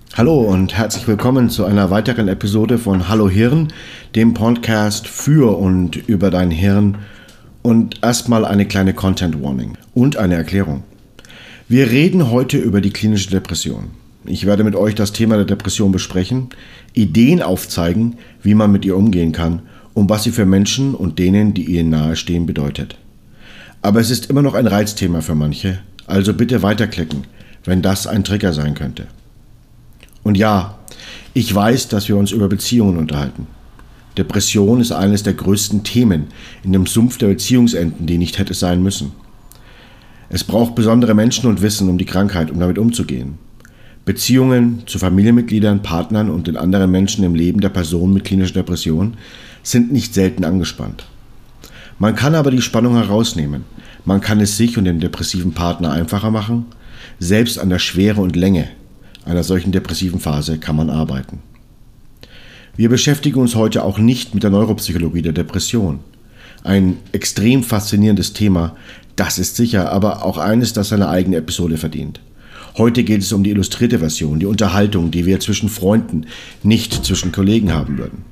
Hallo und herzlich willkommen zu einer weiteren Episode von Hallo Hirn, dem Podcast für und über dein Hirn. Und erstmal eine kleine Content Warning und eine Erklärung. Wir reden heute über die klinische Depression. Ich werde mit euch das Thema der Depression besprechen, Ideen aufzeigen, wie man mit ihr umgehen kann und was sie für Menschen und denen, die ihnen nahestehen, bedeutet. Aber es ist immer noch ein Reizthema für manche, also bitte weiterklicken, wenn das ein Trigger sein könnte. Und ja, ich weiß, dass wir uns über Beziehungen unterhalten. Depression ist eines der größten Themen in dem Sumpf der Beziehungsenden, die nicht hätte sein müssen. Es braucht besondere Menschen und Wissen um die Krankheit, um damit umzugehen. Beziehungen zu Familienmitgliedern, Partnern und den anderen Menschen im Leben der Person mit klinischer Depression sind nicht selten angespannt. Man kann aber die Spannung herausnehmen. Man kann es sich und dem depressiven Partner einfacher machen. Selbst an der Schwere und Länge einer solchen depressiven Phase kann man arbeiten. Wir beschäftigen uns heute auch nicht mit der Neuropsychologie der Depression. Ein extrem faszinierendes Thema, das ist sicher, aber auch eines, das seine eigene Episode verdient. Heute geht es um die illustrierte Version, die Unterhaltung, die wir zwischen Freunden, nicht zwischen Kollegen haben würden.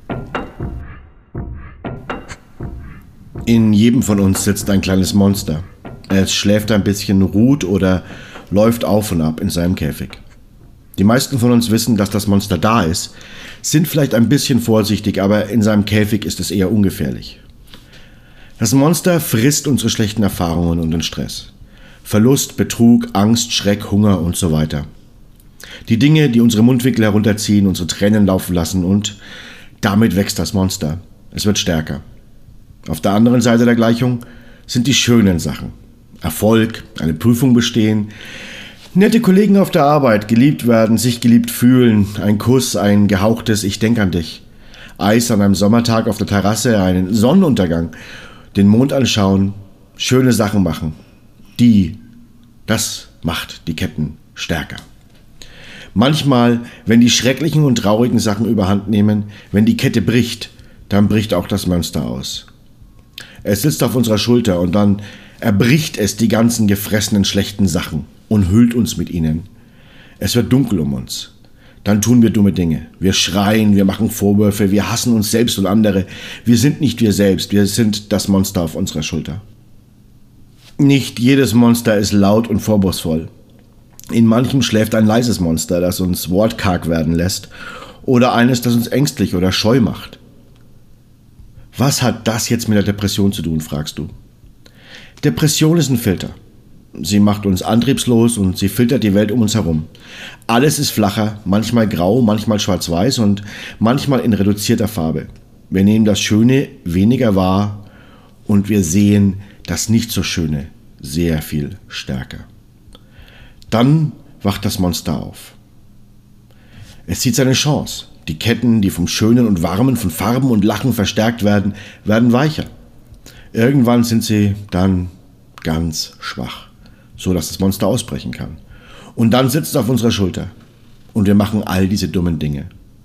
In jedem von uns sitzt ein kleines Monster. Es schläft ein bisschen, ruht oder läuft auf und ab in seinem Käfig. Die meisten von uns wissen, dass das Monster da ist, sind vielleicht ein bisschen vorsichtig, aber in seinem Käfig ist es eher ungefährlich. Das Monster frisst unsere schlechten Erfahrungen und den Stress. Verlust, Betrug, Angst, Schreck, Hunger und so weiter. Die Dinge, die unsere Mundwinkel herunterziehen, unsere Tränen laufen lassen und damit wächst das Monster. Es wird stärker. Auf der anderen Seite der Gleichung sind die schönen Sachen. Erfolg, eine Prüfung bestehen, nette Kollegen auf der Arbeit, geliebt werden, sich geliebt fühlen, ein Kuss, ein gehauchtes Ich denk an dich, Eis an einem Sommertag auf der Terrasse, einen Sonnenuntergang, den Mond anschauen, schöne Sachen machen. Das macht die Ketten stärker. Manchmal, wenn die schrecklichen und traurigen Sachen überhand nehmen, wenn die Kette bricht, dann bricht auch das Monster aus. Es sitzt auf unserer Schulter und dann erbricht es die ganzen gefressenen schlechten Sachen und hüllt uns mit ihnen. Es wird dunkel um uns. Dann tun wir dumme Dinge. Wir schreien, wir machen Vorwürfe, wir hassen uns selbst und andere. Wir sind nicht wir selbst, wir sind das Monster auf unserer Schulter. Nicht jedes Monster ist laut und vorwurfsvoll. In manchem schläft ein leises Monster, das uns wortkarg werden lässt, oder eines, das uns ängstlich oder scheu macht. Was hat das jetzt mit der Depression zu tun, fragst du? Depression ist ein Filter. Sie macht uns antriebslos und sie filtert die Welt um uns herum. Alles ist flacher, manchmal grau, manchmal schwarz-weiß und manchmal in reduzierter Farbe. Wir nehmen das Schöne weniger wahr und wir sehen das Nicht-so-Schöne sehr viel stärker. Dann wacht das Monster auf. Es sieht seine Chance. Die Ketten, die vom Schönen und Warmen, von Farben und Lachen verstärkt werden, werden weicher. Irgendwann sind sie dann ganz schwach, so dass das Monster ausbrechen kann. Und dann sitzt es auf unserer Schulter und wir machen all diese dummen Dinge.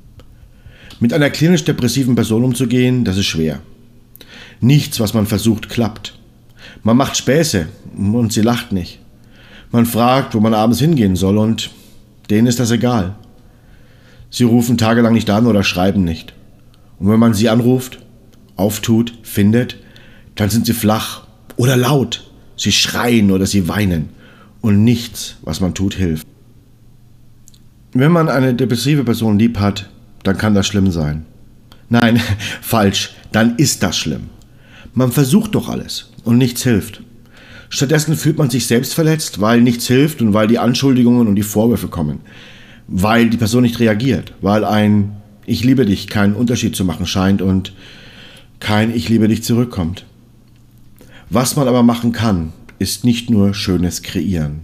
Mit einer klinisch depressiven Person umzugehen, das ist schwer. Nichts, was man versucht, klappt. Man macht Späße und sie lacht nicht. Man fragt, wo man abends hingehen soll und denen ist das egal. Sie rufen tagelang nicht an oder schreiben nicht. Und wenn man sie anruft, auftut, findet, dann sind sie flach oder laut. Sie schreien oder sie weinen. Und nichts, was man tut, hilft. Wenn man eine depressive Person lieb hat, dann kann das schlimm sein. Nein, falsch, dann ist das schlimm. Man versucht doch alles und nichts hilft. Stattdessen fühlt man sich selbst verletzt, weil nichts hilft und weil die Anschuldigungen und die Vorwürfe kommen. Weil die Person nicht reagiert, weil ein Ich liebe dich keinen Unterschied zu machen scheint und kein Ich liebe dich zurückkommt. Was man aber machen kann, ist nicht nur Schönes kreieren,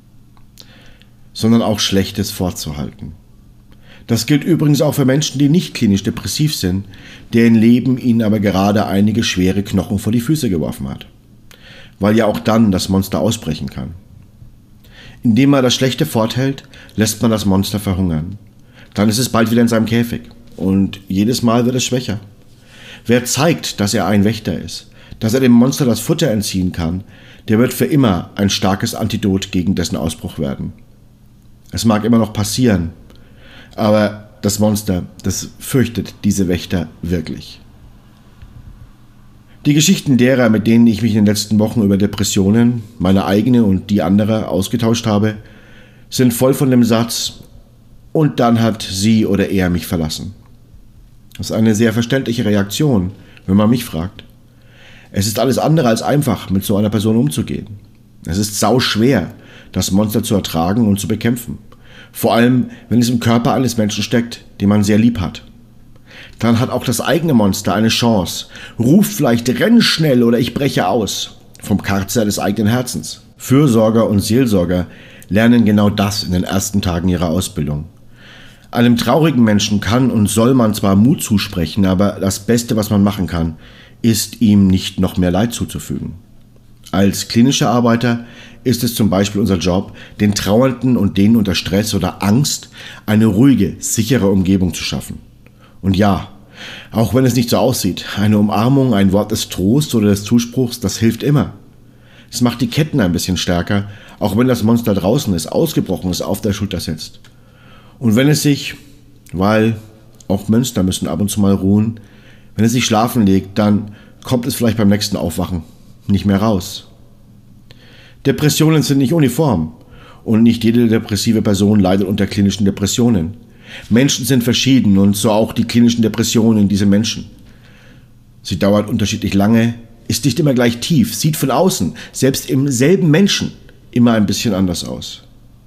sondern auch Schlechtes fortzuhalten. Das gilt übrigens auch für Menschen, die nicht klinisch depressiv sind, deren Leben ihnen aber gerade einige schwere Knochen vor die Füße geworfen hat. Weil ja auch dann das Monster ausbrechen kann. Indem man das Schlechte forthält, lässt man das Monster verhungern. Dann ist es bald wieder in seinem Käfig und jedes Mal wird es schwächer. Wer zeigt, dass er ein Wächter ist, dass er dem Monster das Futter entziehen kann, der wird für immer ein starkes Antidot gegen dessen Ausbruch werden. Es mag immer noch passieren, Aber das Monster, das fürchtet diese Wächter wirklich. Die Geschichten derer, mit denen ich mich in den letzten Wochen über Depressionen, meine eigene und die anderer, ausgetauscht habe, sind voll von dem Satz: und dann hat sie oder er mich verlassen. Das ist eine sehr verständliche Reaktion, wenn man mich fragt. Es ist alles andere als einfach, mit so einer Person umzugehen. Es ist sauschwer, das Monster zu ertragen und zu bekämpfen. Vor allem, wenn es im Körper eines Menschen steckt, den man sehr lieb hat. Dann hat auch das eigene Monster eine Chance, ruft vielleicht renn schnell oder ich breche aus, vom Karzer des eigenen Herzens. Fürsorger und Seelsorger lernen genau das in den ersten Tagen ihrer Ausbildung. Einem traurigen Menschen kann und soll man zwar Mut zusprechen, aber das Beste, was man machen kann, ist, ihm nicht noch mehr Leid zuzufügen. Als klinischer Arbeiter ist es zum Beispiel unser Job, den Trauernden und denen unter Stress oder Angst eine ruhige, sichere Umgebung zu schaffen. Und ja, auch wenn es nicht so aussieht, eine Umarmung, ein Wort des Trosts oder des Zuspruchs, das hilft immer. Es macht die Ketten ein bisschen stärker, auch wenn das Monster draußen ist, ausgebrochen ist, auf der Schulter sitzt. Und wenn es sich, weil auch Monster müssen ab und zu mal ruhen, wenn es sich schlafen legt, dann kommt es vielleicht beim nächsten Aufwachen nicht mehr raus. Depressionen sind nicht uniform und nicht jede depressive Person leidet unter klinischen Depressionen. Menschen sind verschieden und so auch die klinischen Depressionen dieser Menschen. Sie dauert unterschiedlich lange, ist nicht immer gleich tief, sieht von außen, selbst im selben Menschen, immer ein bisschen anders aus.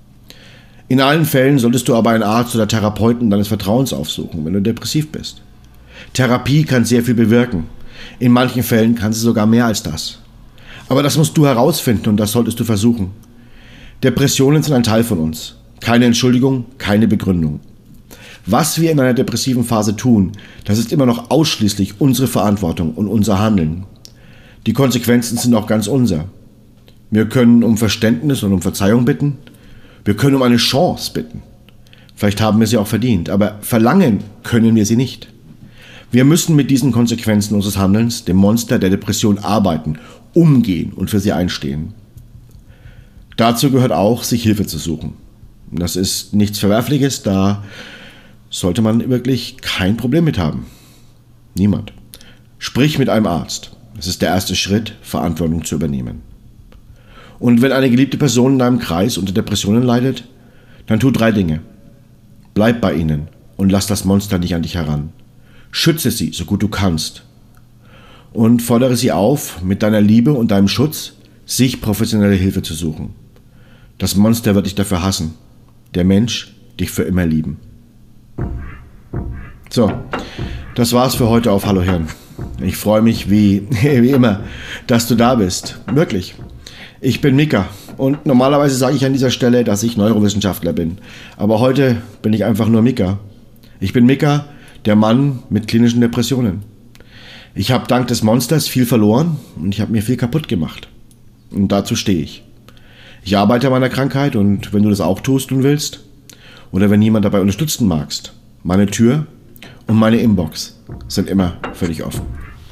In allen Fällen solltest du aber einen Arzt oder Therapeuten deines Vertrauens aufsuchen, wenn du depressiv bist. Therapie kann sehr viel bewirken. In manchen Fällen kann sie sogar mehr als das. Aber das musst du herausfinden und das solltest du versuchen. Depressionen sind ein Teil von uns. Keine Entschuldigung, keine Begründung. Was wir in einer depressiven Phase tun, das ist immer noch ausschließlich unsere Verantwortung und unser Handeln. Die Konsequenzen sind auch ganz unser. Wir können um Verständnis und um Verzeihung bitten. Wir können um eine Chance bitten. Vielleicht haben wir sie auch verdient, aber verlangen können wir sie nicht. Wir müssen mit diesen Konsequenzen unseres Handelns, dem Monster der Depression, arbeiten, umgehen und für sie einstehen. Dazu gehört auch, sich Hilfe zu suchen. Das ist nichts Verwerfliches, da sollte man wirklich kein Problem mit haben. Niemand. Sprich mit einem Arzt. Das ist der erste Schritt, Verantwortung zu übernehmen. Und wenn eine geliebte Person in deinem Kreis unter Depressionen leidet, dann tu 3 Dinge. Bleib bei ihnen und lass das Monster nicht an dich heran. Schütze sie, so gut du kannst. Und fordere sie auf, mit deiner Liebe und deinem Schutz, sich professionelle Hilfe zu suchen. Das Monster wird dich dafür hassen. Der Mensch dich für immer lieben. So, das war's für heute auf Hallo Hirn. Ich freue mich wie immer, dass du da bist. Wirklich. Ich bin Mika und normalerweise sage ich an dieser Stelle, dass ich Neurowissenschaftler bin. Aber heute bin ich einfach nur Mika. Ich bin Mika, der Mann mit klinischen Depressionen. Ich habe dank des Monsters viel verloren und ich habe mir viel kaputt gemacht. Und dazu stehe ich. Ich arbeite an meiner Krankheit und wenn du das auch tust und willst, oder wenn jemand dabei unterstützen magst, meine Tür und meine Inbox sind immer für dich offen.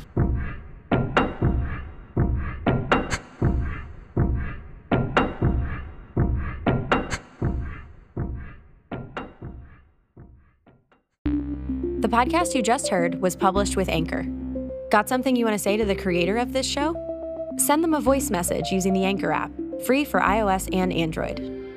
The podcast you just heard was published with Anchor. Got something you want to say to the creator of this show? Send them a voice message using the Anchor app, free for iOS and Android.